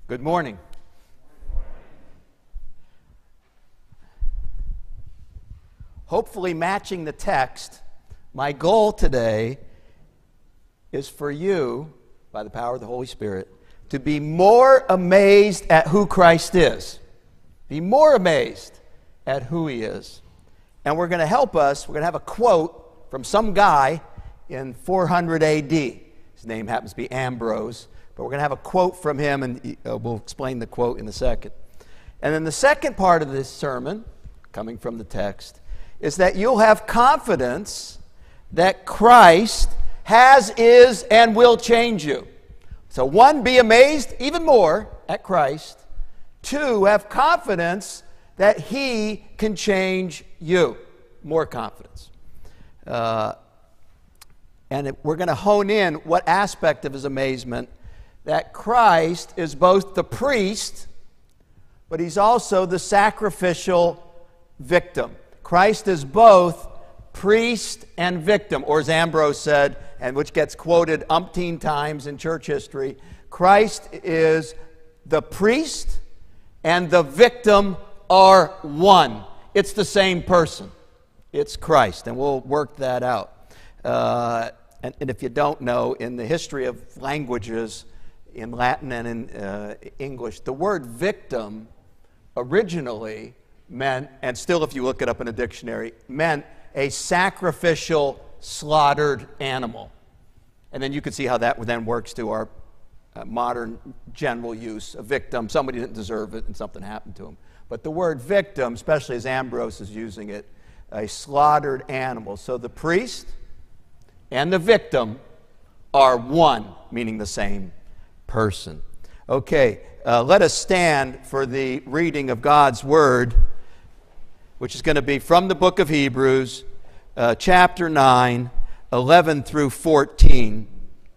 Good morning. Hopefully matching the text, my goal today is for you, by the power of the Holy Spirit, to be more amazed at who Christ is. Be more amazed at who He is. And we're going to help us, we're going to have a quote from some guy in 400 AD. His name happens to be Ambrose, but we're going to have a quote from him, and we'll explain the quote in a second. And then the second part of this sermon, coming from the text, is that you'll have confidence that Christ has, is, and will change you. So one, be amazed even more at Christ. Two, have confidence that He can change you. More confidence. We're going to hone in what aspect of His amazement that Christ is both the priest, but He's also the sacrificial victim. Christ is both priest and victim, or as Ambrose said, and which gets quoted umpteen times in church history, Christ is the priest and the victim are one. It's the same person. It's Christ, and we'll work that out. And if you don't know, in the history of languages, in Latin and in English, the word victim originally meant, and still if you look it up in a dictionary, meant a sacrificial, slaughtered animal. And then you can see how that then works to our modern general use. A victim, somebody didn't deserve it and something happened to him. But the word victim, especially as Ambrose is using it, a slaughtered animal. So the priest and the victim are one, meaning the same person. Okay, let us stand for the reading of God's Word, which is going to be from the book of Hebrews, chapter 9, 11 through 14.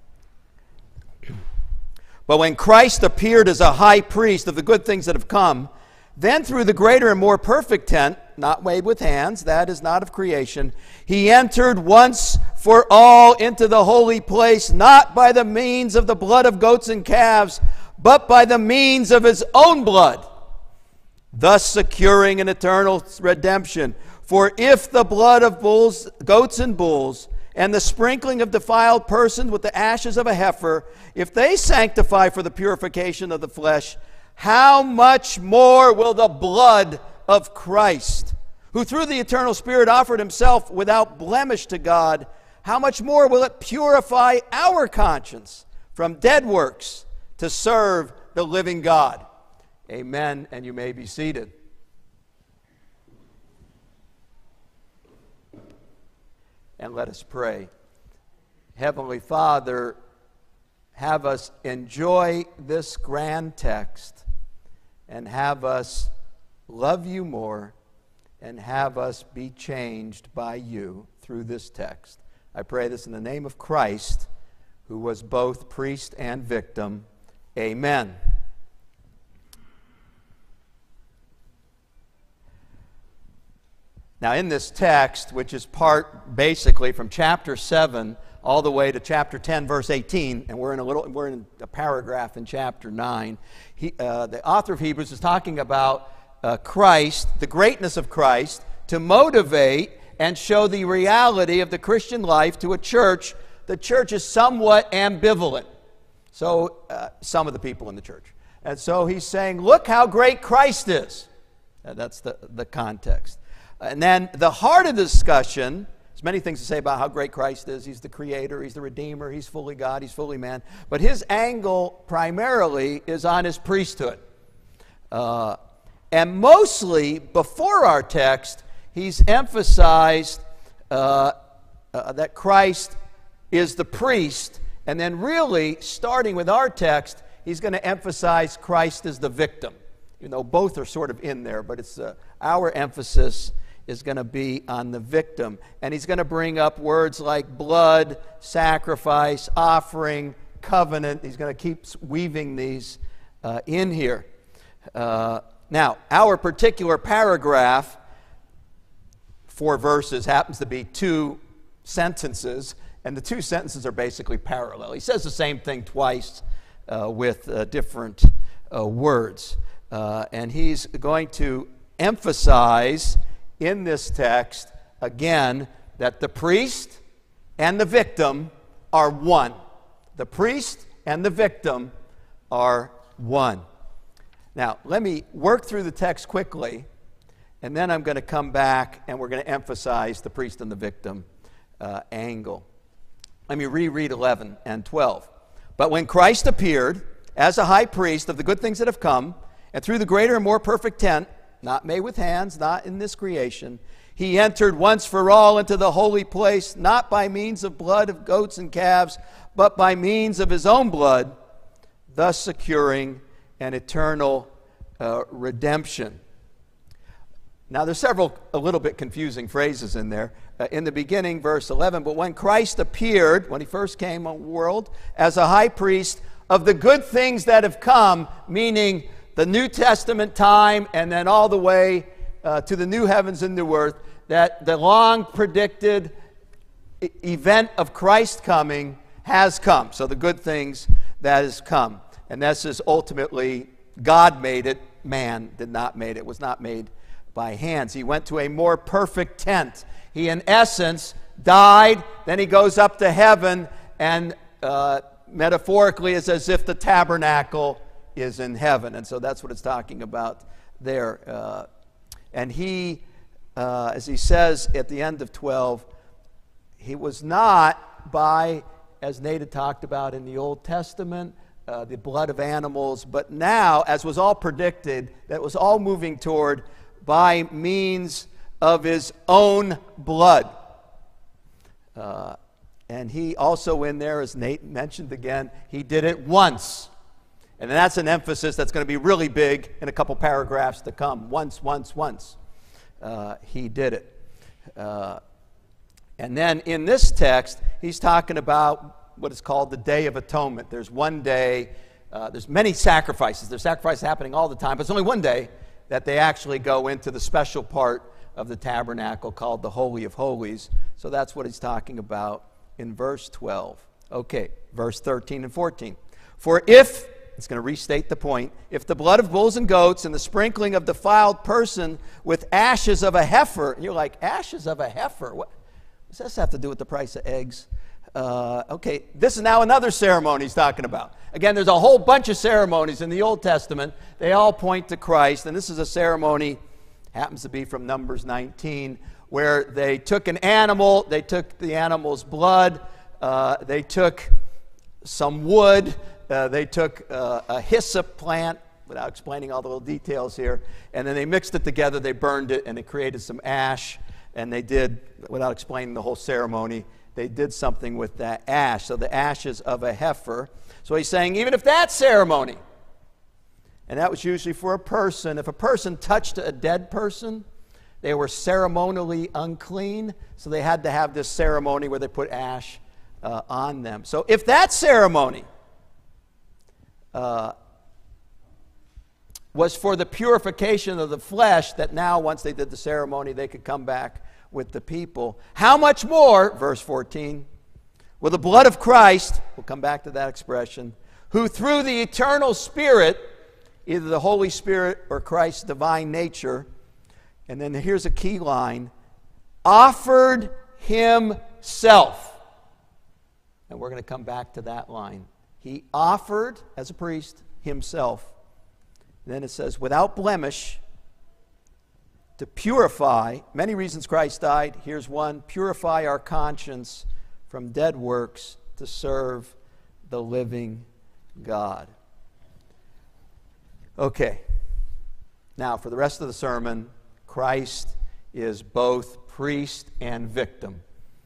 But when Christ appeared as a high priest of the good things that have come, then through the greater and more perfect tent, not made with hands, that is not of creation, He entered once for all into the holy place, not by the means of the blood of goats and calves, but by the means of His own blood, thus securing an eternal redemption. For if the blood of goats and bulls, and the sprinkling of defiled persons with the ashes of a heifer, if they sanctify for the purification of the flesh, how much more will the blood of Christ, who through the eternal Spirit offered Himself without blemish to God, how much more will it purify our conscience from dead works to serve the living God? Amen, and you may be seated. And let us pray. Heavenly Father, have us enjoy this grand text and have us love You more and have us be changed by You through this text. I pray this in the name of Christ, who was both priest and victim. Amen. Now in this text, which is part basically from chapter 7 all the way to chapter 10, verse 18, and we're in a paragraph in chapter 9, the author of Hebrews is talking about Christ, the greatness of Christ, to motivate and show the reality of the Christian life to a church. The church is somewhat ambivalent. So some of the people in the church. And so he's saying, look how great Christ is. That's the context. And then the heart of the discussion, there's many things to say about how great Christ is. He's the Creator, He's the Redeemer, He's fully God, He's fully man. But his angle primarily is on His priesthood. And mostly, before our text, he's emphasized that Christ is the priest. And then really, starting with our text, he's going to emphasize Christ as the victim. You know, both are sort of in there, but it's our emphasis is going to be on the victim. And he's going to bring up words like blood, sacrifice, offering, covenant. He's going to keep weaving these in here. Now, our particular paragraph, 4 verses, happens to be 2 sentences, and the 2 sentences are basically parallel. He says the same thing twice with different words. And he's going to emphasize in this text, again, that the priest and the victim are one. The priest and the victim are one. Now, let me work through the text quickly, and then I'm going to come back and we're going to emphasize the priest and the victim angle. Let me reread 11 and 12. But when Christ appeared as a high priest of the good things that have come, and through the greater and more perfect tent, not made with hands, not in this creation, he entered once for all into the holy place, not by means of blood of goats and calves, but by means of his own blood, thus securing an eternal redemption. Now, there's several a little bit confusing phrases in there. In the beginning, verse 11, but when Christ appeared, when he first came on the world, as a high priest of the good things that have come, meaning the New Testament time and then all the way to the new heavens and new earth, that the long predicted event of Christ coming has come. So the good things that has come. And this is ultimately, God made it, man did not make it. It was not made by hands. He went to a more perfect tent. He, in essence, died, then he goes up to heaven, and metaphorically it's as if the tabernacle is in heaven. And so that's what it's talking about there. And he, as he says at the end of 12, he was not by, as Nate had talked about in the Old Testament, the blood of animals, but now, as was all predicted, that was all moving toward by means of his own blood. And he also in there, as Nate mentioned again, he did it once. And that's an emphasis that's going to be really big in a couple paragraphs to come. Once. He did it. And then in this text, he's talking about what is called the Day of Atonement. There's one day, there's many sacrifices. There's sacrifices happening all the time, but it's only one day that they actually go into the special part of the tabernacle called the Holy of Holies. So that's what he's talking about in verse 12. Okay, verse 13 and 14. For if, it's going to restate the point, if the blood of bulls and goats and the sprinkling of defiled person with ashes of a heifer, and you're like, ashes of a heifer? What does this have to do with the price of eggs? Okay, this is now another ceremony he's talking about. Again, there's a whole bunch of ceremonies in the Old Testament. They all point to Christ, and this is a ceremony, happens to be from Numbers 19, where they took an animal, they took the animal's blood, they took some wood, they took a hyssop plant, without explaining all the little details here, and then they mixed it together, they burned it, and it created some ash, and they did, without explaining the whole ceremony, they did something with that ash, so the ashes of a heifer. So he's saying, even if that ceremony, and that was usually for a person, if a person touched a dead person, they were ceremonially unclean, so they had to have this ceremony where they put ash on them. So if that ceremony was for the purification of the flesh, that now once they did the ceremony, they could come back with the people. How much more, verse 14, will the blood of Christ, we'll come back to that expression, who through the eternal Spirit, either the Holy Spirit or Christ's divine nature, and then here's a key line, offered himself. And we're going to come back to that line. He offered, as a priest, himself. Then it says, without blemish, to purify, many reasons Christ died. Here's one, purify our conscience from dead works to serve the living God. Okay, now for the rest of the sermon, Christ is both priest and victim.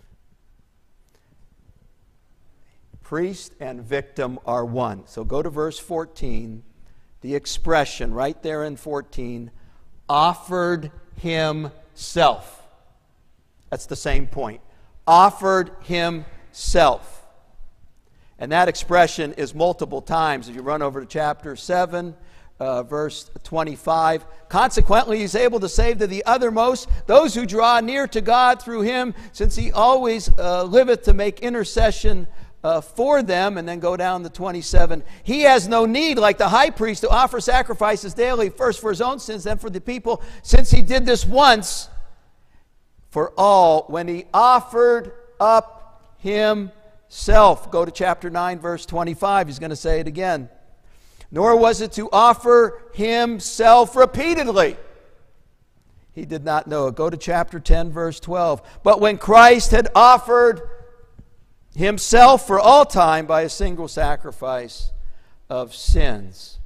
Priest and victim are one. So go to verse 14, the expression right there in 14, offered himself. That's the same point. Offered himself. And that expression is multiple times. If you run over to chapter 7, verse 25, consequently he's able to save to the uttermost those who draw near to God through him, since he always liveth to make intercession for them, and then go down to 27. He has no need, like the high priest, to offer sacrifices daily, first for his own sins, then for the people, since he did this once for all, when he offered up himself. Go to chapter 9, verse 25. He's going to say it again. Nor was it to offer himself repeatedly. He did not know it. Go to chapter 10, verse 12. But when Christ had offered himself for all time by a single sacrifice of sins.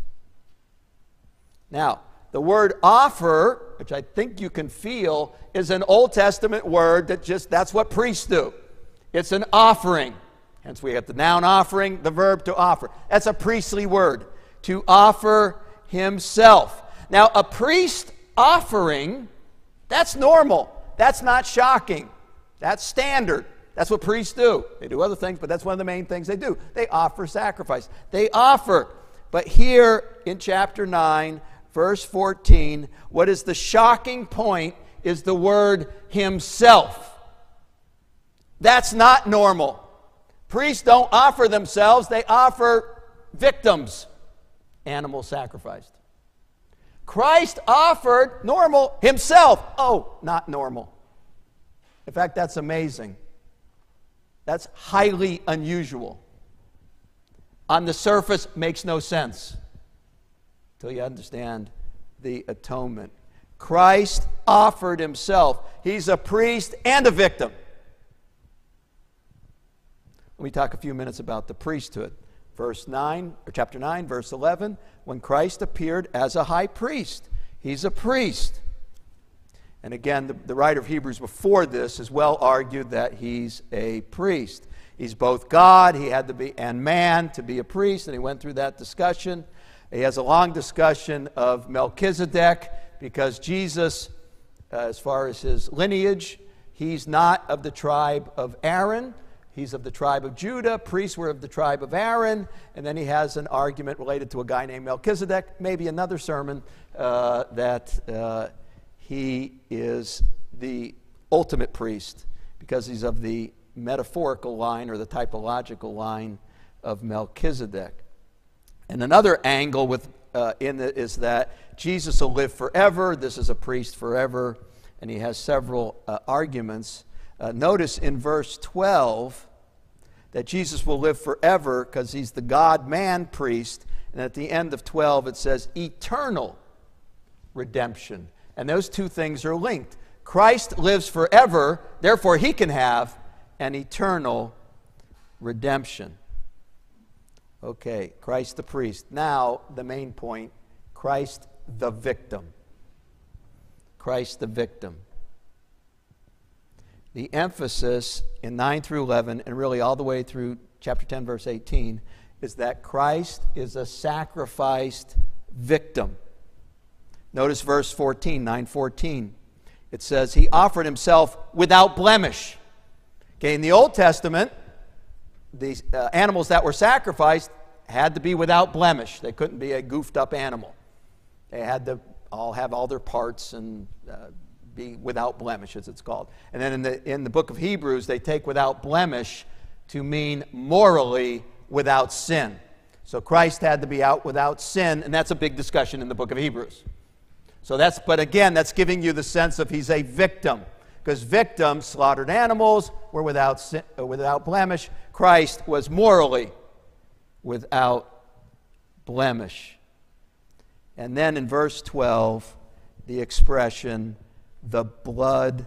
Now, the word offer, which I think you can feel, is an Old Testament word that's what priests do. It's an offering. Hence we have the noun offering, the verb to offer. That's a priestly word, to offer himself. Now, a priest offering, that's normal. That's not shocking. That's standard. That's what priests do. They do other things, but that's one of the main things they do. They offer sacrifice. They offer. But here in chapter 9, verse 14, what is the shocking point is the word himself. That's not normal. Priests don't offer themselves. They offer victims, animals sacrificed. Christ offered normal himself. Oh, not normal. In fact, that's amazing. That's highly unusual. On the surface, makes no sense until you understand the atonement. Christ offered himself. He's a priest and a victim. Let me talk a few minutes about the priesthood. Chapter 9, verse 11, when Christ appeared as a high priest. He's a priest. And again, the writer of Hebrews before this has well argued that he's a priest. He's both God, he had to be, and man to be a priest, and he went through that discussion. He has a long discussion of Melchizedek, because Jesus, as far as his lineage, he's not of the tribe of Aaron. He's of the tribe of Judah. Priests were of the tribe of Aaron. And then he has an argument related to a guy named Melchizedek, maybe another sermon, that he is the ultimate priest because he's of the metaphorical line or the typological line of Melchizedek. And another angle is that Jesus will live forever. This is a priest forever. And he has several arguments. Notice in verse 12 that Jesus will live forever because he's the God-man priest. And at the end of 12 it says eternal redemption. And those two things are linked. Christ lives forever, therefore he can have an eternal redemption. Okay, Christ the priest. Now, the main point, Christ the victim. Christ the victim. The emphasis in 9 through 11, and really all the way through chapter 10, verse 18, is that Christ is a sacrificed victim. Notice verse 14, 9:14. It says, he offered himself without blemish. Okay, in the Old Testament, these animals that were sacrificed had to be without blemish. They couldn't be a goofed up animal. They had to all have all their parts and be without blemish, as it's called. And then in the book of Hebrews, they take without blemish to mean morally without sin. So Christ had to be out without sin, and that's a big discussion in the book of Hebrews. But again, that's giving you the sense of he's a victim. Because victims, slaughtered animals, were without sin, without blemish. Christ was morally without blemish. And then in verse 12, the expression, the blood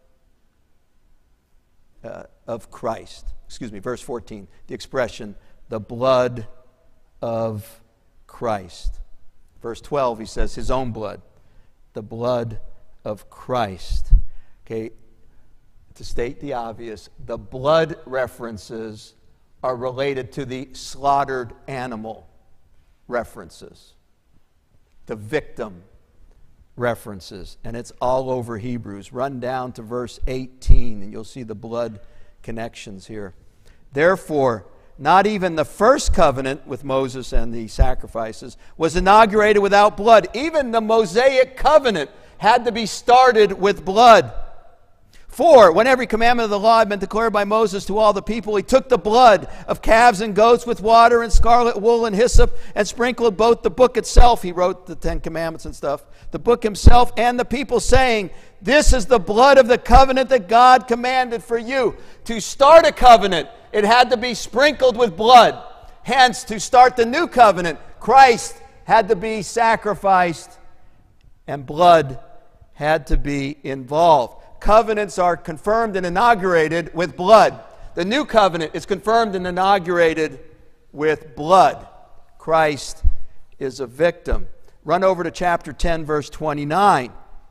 of Christ. Verse 14, the expression, the blood of Christ. Verse 12, he says, his own blood. The blood of Christ. Okay, to state the obvious, the blood references are related to the slaughtered animal references. The victim references. And it's all over Hebrews. Run down to verse 18 and you'll see the blood connections here. Therefore, not even the first covenant with Moses and the sacrifices was inaugurated without blood. Even the Mosaic covenant had to be started with blood. For when every commandment of the law had been declared by Moses to all the people, he took the blood of calves and goats with water and scarlet wool and hyssop and sprinkled both the book itself, he wrote the 10 Commandments and stuff, the book himself and the people, saying, this is the blood of the covenant that God commanded for you. To start a covenant, it had to be sprinkled with blood. Hence, to start the new covenant, Christ had to be sacrificed and blood had to be involved. Covenants are confirmed and inaugurated with blood. The new covenant is confirmed and inaugurated with blood. Christ is a victim. Run over to chapter 10, verse 29.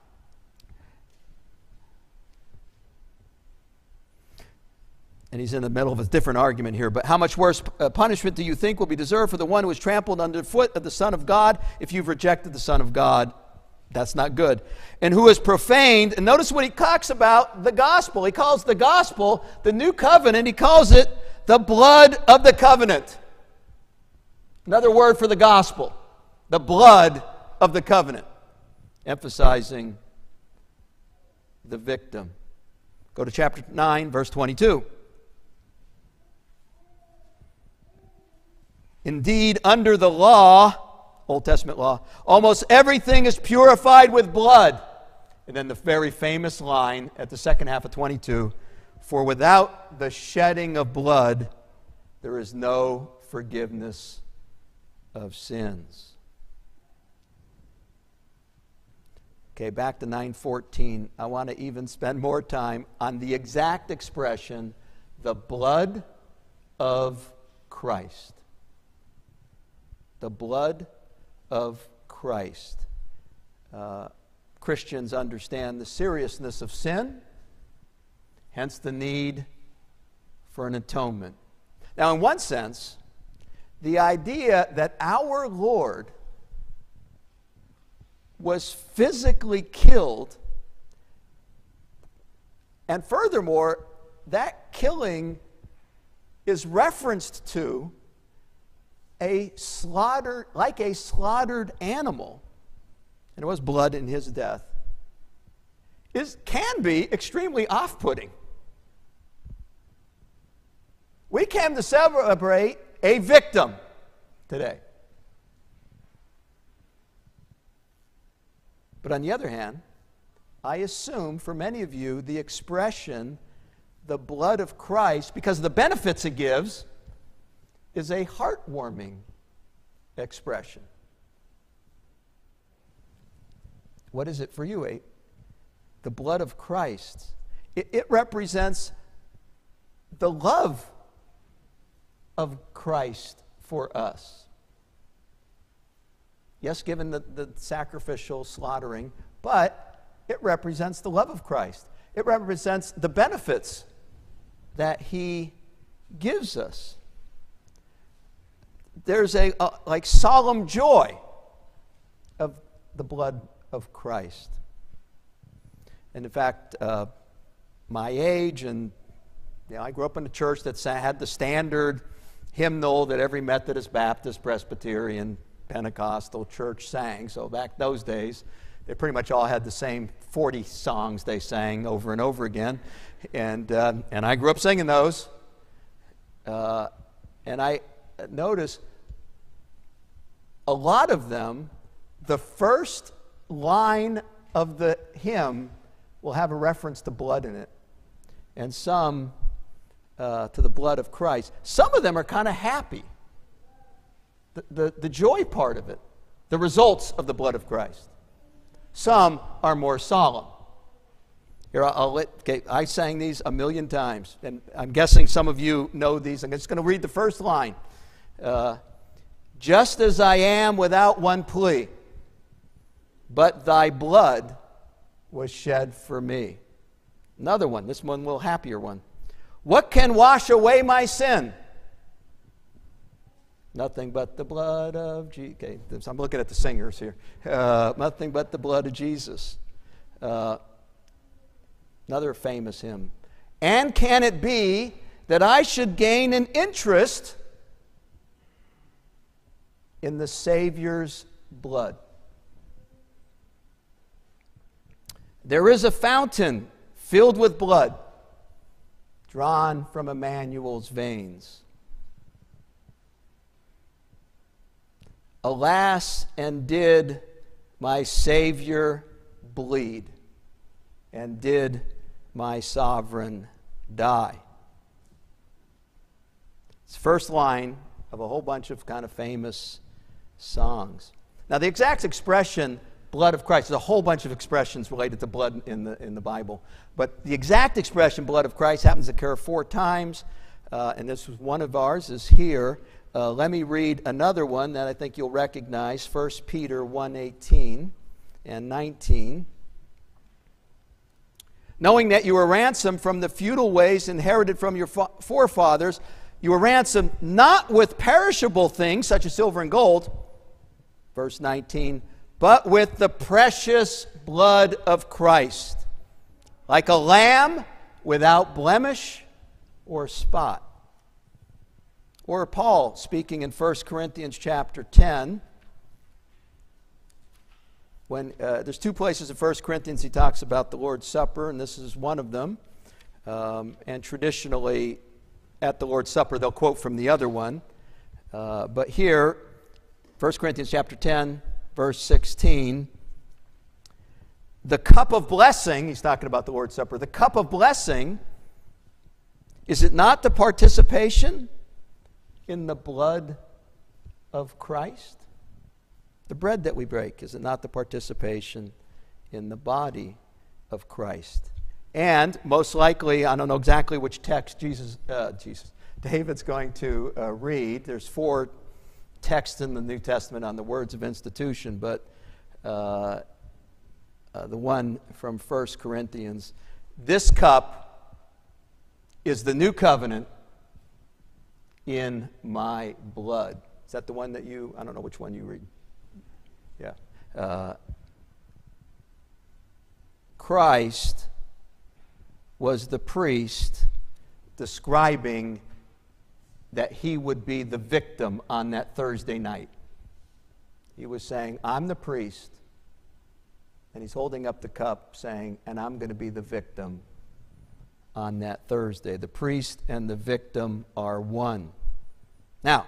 And he's in the middle of a different argument here. But how much worse punishment do you think will be deserved for the one who is trampled underfoot of the Son of God if you've rejected the Son of God? That's not good. And who is profaned, and notice what he talks about, the gospel. He calls the gospel, the new covenant, he calls it the blood of the covenant. Another word for the gospel, the blood of the covenant, emphasizing the victim. Go to chapter 9, verse 22. Indeed, under the law, Old Testament law, almost everything is purified with blood. And then the very famous line at the second half of 22, for without the shedding of blood, there is no forgiveness of sins. Okay, back to 9:14. I want to even spend more time on the exact expression, the blood of Christ. The blood of Christ. Christians understand the seriousness of sin, hence the need for an atonement. Now, in one sense, the idea that our Lord was physically killed, and furthermore, that killing is referenced to a slaughtered animal, and there was blood in his death, can be extremely off-putting. We came to celebrate a victim today. But on the other hand, I assume for many of you the expression, the blood of Christ, because of the benefits it gives, is a heartwarming expression. What is it for you? The blood of Christ. It represents the love of Christ for us. Yes, given the sacrificial slaughtering, but it represents the love of Christ. It represents the benefits that he gives us. There's a like solemn joy of the blood of Christ. And in fact, my age, and I grew up in a church that had the standard hymnal that every Methodist, Baptist, Presbyterian, Pentecostal church sang. So back those days, they pretty much all had the same 40 songs they sang over and over again. And I grew up singing those. And I notice a lot of them, the first line of the hymn will have a reference to blood in it, and some to the blood of Christ. Some of them are kind of happy. The joy part of it, the results of the blood of Christ. Some are more solemn. Here, I sang these a million times, and I'm guessing some of you know these. I'm just going to read the first line. Just as I am without one plea, but thy blood was shed for me. Another one, this one a little happier one. What can wash away my sin? Nothing but the blood of Jesus. Okay, so I'm looking at the singers here. Nothing but the blood of Jesus. Another famous hymn. And can it be that I should gain an interest in the Savior's blood? There is a fountain filled with blood, drawn from Emmanuel's veins. Alas, and did my Savior bleed, and did my sovereign die. It's the first line of a whole bunch of kind of famous songs. Now, the exact expression, blood of Christ, there's a whole bunch of expressions related to blood in the Bible. But the exact expression, blood of Christ, happens to occur 4 times. And this was one of ours, is here. Let me read another one that I think you'll recognize, 1 Peter 1:18 and 19. Knowing that you were ransomed from the futile ways inherited from your forefathers, you were ransomed not with perishable things such as silver and gold, verse 19, but with the precious blood of Christ, like a lamb without blemish or spot. Or Paul speaking in 1 Corinthians chapter 10, when there's 2 places in 1 Corinthians he talks about the Lord's Supper, and this is one of them. And traditionally at the Lord's Supper they'll quote from the other one. But here, 1 Corinthians chapter 10, verse 16, the cup of blessing, he's talking about the Lord's Supper, the cup of blessing, is it not the participation in the blood of Christ? The bread that we break, is it not the participation in the body of Christ? And most likely, I don't know exactly which text David's going to read. There's 4 texts in the New Testament on the words of institution, but the one from 1 Corinthians, this cup is the new covenant in my blood. Is that the one that I don't know which one you read. Yeah. Christ was the priest describing that he would be the victim on that Thursday night. He was saying, I'm the priest. And he's holding up the cup saying, and I'm going to be the victim on that Thursday. The priest and the victim are one. Now,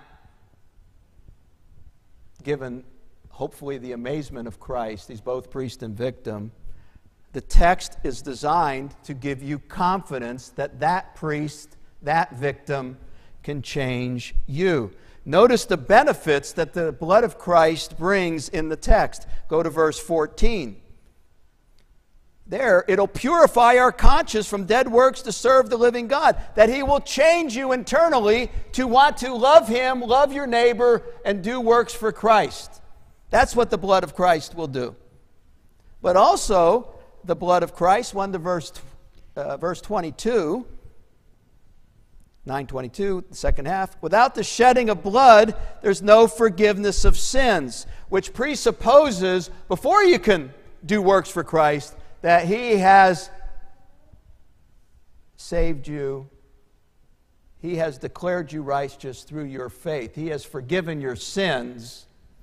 given hopefully the amazement of Christ, he's both priest and victim, the text is designed to give you confidence that that priest, that victim, can change you. Notice the benefits that the blood of Christ brings in the text. Go to verse 14. There, it'll purify our conscience from dead works to serve the living God, that he will change you internally to want to love him, love your neighbor, and do works for Christ. That's what the blood of Christ will do. But also, the blood of Christ, 1 to verse 22, 9:22, the second half, without the shedding of blood, there's no forgiveness of sins, which presupposes, before you can do works for Christ, that he has saved you. He has declared you righteous through your faith. He has forgiven your sins.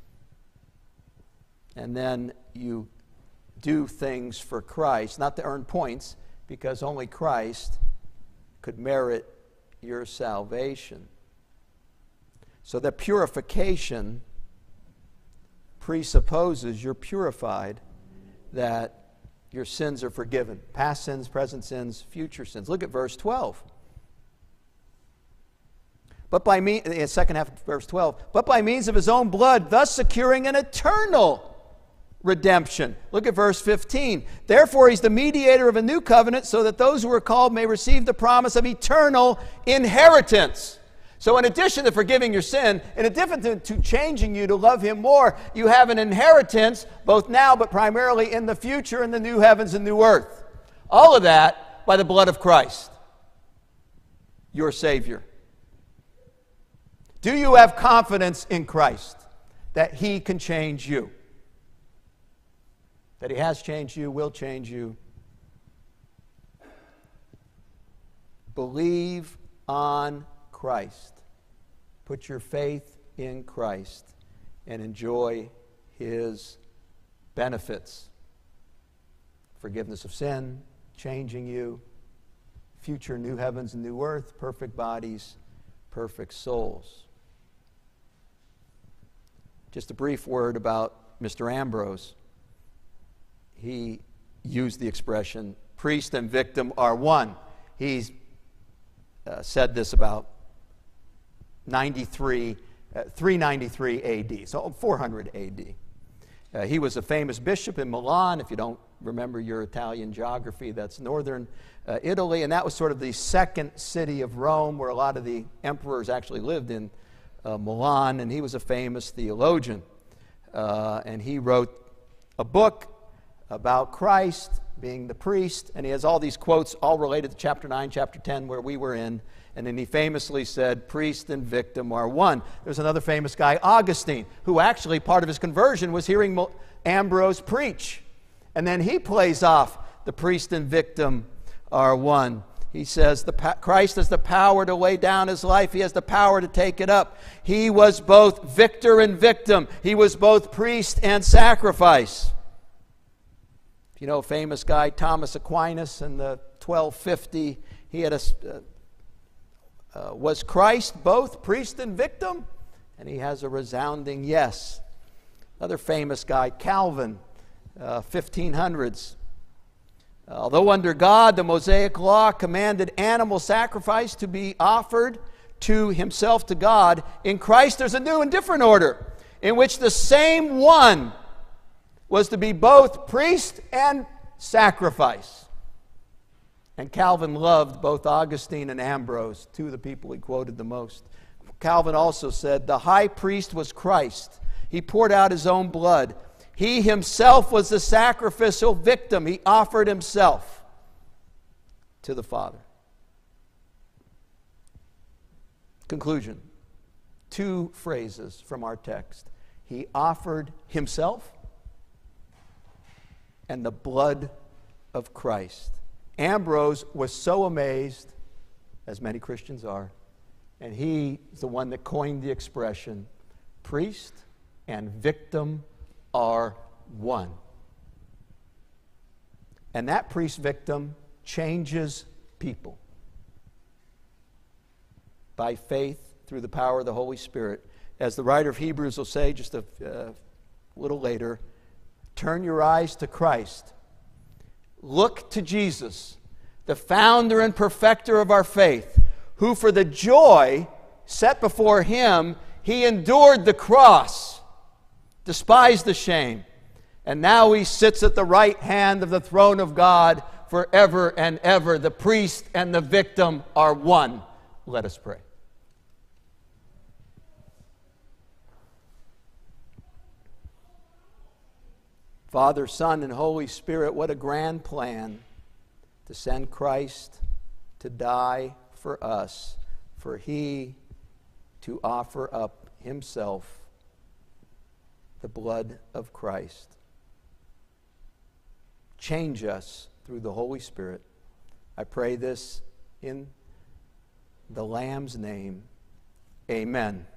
And then you do things for Christ, not to earn points, because only Christ could merit your salvation. So that purification presupposes you're purified, that your sins are forgiven. Past sins, present sins, future sins. Look at verse 12. In the second half of verse 12, but by means of his own blood, thus securing an eternal redemption. Look at verse 15. Therefore, he's the mediator of a new covenant, so that those who are called may receive the promise of eternal inheritance. So in addition to forgiving your sin, in addition to changing you to love him more, you have an inheritance, both now but primarily in the future, in the new heavens and new earth. All of that by the blood of Christ, your Savior. Do you have confidence in Christ that he can change you? That he has changed you, will change you? Believe on Christ. Put your faith in Christ and enjoy his benefits. Forgiveness of sin, changing you. Future new heavens and new earth, perfect bodies, perfect souls. Just a brief word about Mr. Ambrose. He used the expression, priest and victim are one. He's said this about 393 AD, so 400 AD. He was a famous bishop in Milan. If you don't remember your Italian geography, that's northern Italy, and that was sort of the second city of Rome where a lot of the emperors actually lived in Milan, and he was a famous theologian. And he wrote a book about Christ being the priest, and he has all these quotes all related to chapter 9, chapter 10, where we were in, and then he famously said, priest and victim are one. There's another famous guy, Augustine, who actually part of his conversion was hearing Ambrose preach, and then he plays off the priest and victim are one. He says, Christ has the power to lay down his life. He has the power to take it up. He was both victor and victim. He was both priest and sacrifice. You know, a famous guy, Thomas Aquinas, in the 1250, he had was Christ both priest and victim? And he has a resounding yes. Another famous guy, Calvin, 1500s. Although under God, the Mosaic law commanded animal sacrifice to be offered to himself, to God, in Christ there's a new and different order in which the same one was to be both priest and sacrifice. And Calvin loved both Augustine and Ambrose, two of the people he quoted the most. Calvin also said, the high priest was Christ. He poured out his own blood. He himself was the sacrificial victim. He offered himself to the Father. Conclusion. Two phrases from our text. He offered himself and the blood of Christ. Ambrose was so amazed, as many Christians are, and he is the one that coined the expression, priest and victim are one. And that priest-victim changes people by faith through the power of the Holy Spirit. As the writer of Hebrews will say just a little later, turn your eyes to Christ. Look to Jesus, the founder and perfecter of our faith, who for the joy set before him, he endured the cross, despised the shame, and now he sits at the right hand of the throne of God forever and ever. The priest and the victim are one. Let us pray. Father, Son, and Holy Spirit, what a grand plan to send Christ to die for us, for he to offer up himself, the blood of Christ. Change us through the Holy Spirit. I pray this in the Lamb's name. Amen.